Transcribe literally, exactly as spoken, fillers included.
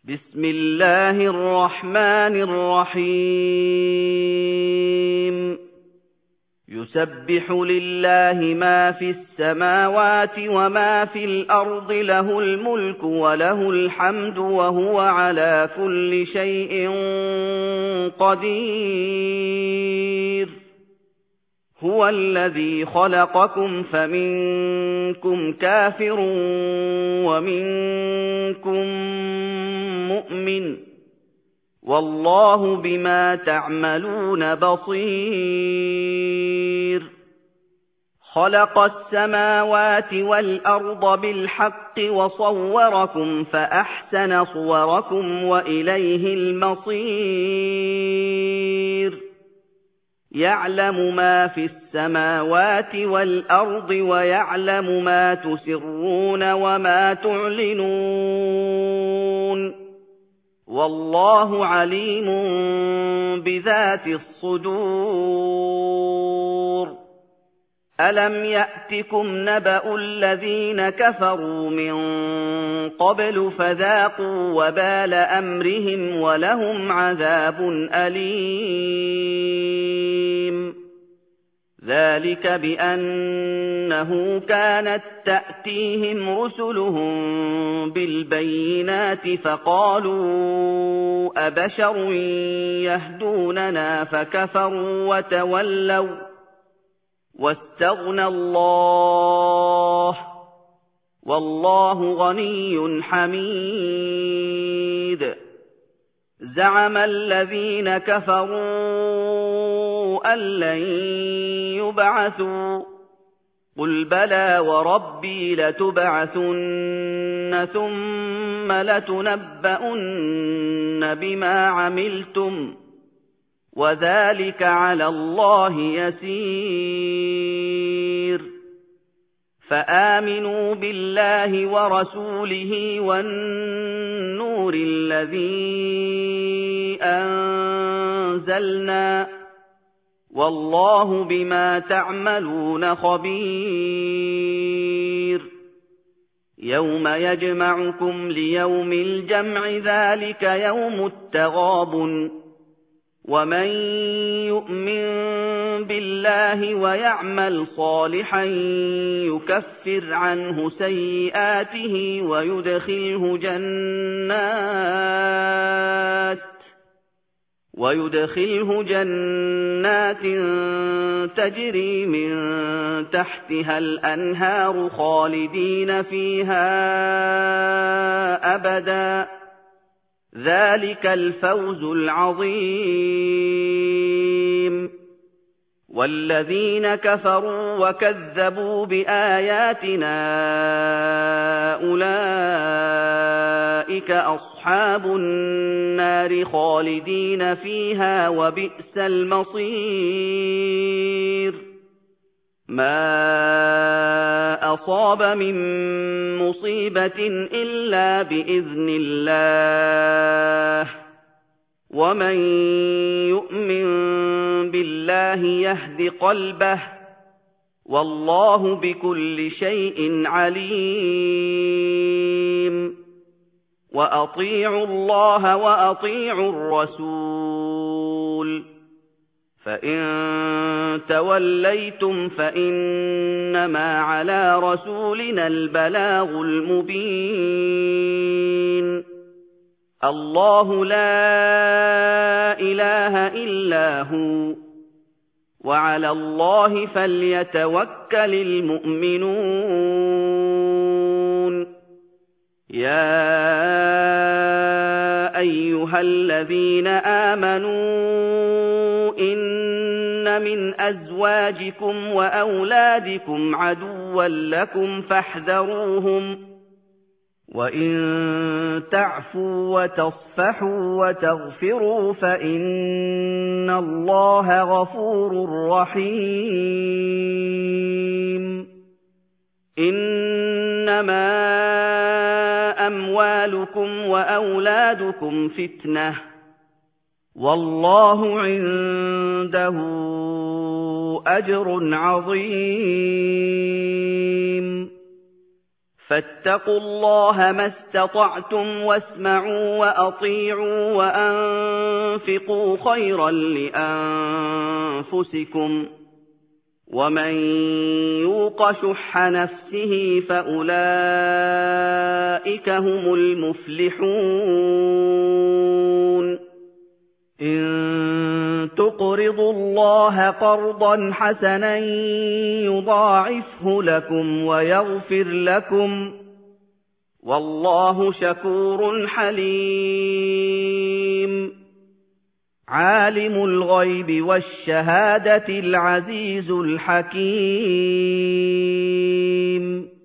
بسم الله الرحمن الرحيم يسبح لله ما في السماوات وما في الأرض له الملك وله الحمد وهو على كل شيء قدير هو الذي خلقكم فمنكم كافر ومنكم مؤمن والله بما تعملون بصير خلق السماوات والأرض بالحق وصوركم فأحسن صوركم وإليه المصير يعلم ما في السماوات والأرض ويعلم ما تسرون وما تعلنون والله عليم بذات الصدور ألم يأتكم نبأ الذين كفروا من قبل فذاقوا وبال أمرهم ولهم عذاب أليم ذلك بأنه كانت تأتيهم رسلهم بالبينات فقالوا أبشر يهدوننا فكفروا وتولوا واستغنى الله والله غني حميد زعم الذين كفروا أن لن يبعثوا قل بلى وربي لتبعثن ثم لتنبؤن بما عملتم وذلك على الله يسير فآمنوا بالله ورسوله والنور الذي أنزلنا والله بما تعملون خبير يوم يجمعكم ليوم الجمع ذلك يوم التغابن ومن يؤمن بالله ويعمل صالحا يكفر عنه سيئاته ويدخله جنات ويدخله جنات تجري من تحتها الأنهار خالدين فيها أبدا ذلك الفوز العظيم والذين كفروا وكذبوا بآياتنا أولئك أصحاب النار خالدين فيها وبئس المصير ما أصاب من مصيبة إلا بإذن الله ومن يؤمن بالله يهد قلبه والله بكل شيء عليم وأطيعوا الله وأطيعوا الرسول فإن توليتم فإنما على رسولنا البلاغ المبين الله لا إله إلا هو وعلى الله فليتوكل المؤمنون يا أيها الذين آمنوا إن من أزواجكم وأولادكم عدوا لكم فاحذروهم وإن تعفوا وتصفحوا وتغفروا فإن الله غفور رحيم إنما أموالكم وأولادكم فتنة والله عنده أجر عظيم فاتقوا الله ما استطعتم واسمعوا وأطيعوا وأنفقوا خيرا لأنفسكم ومن يوق شح نفسه فأولئك هم المفلحون إن تقرضوا الله قرضا حسنا يضاعفه لكم ويغفر لكم والله شكور حليم عالم الغيب والشهادة العزيز الحكيم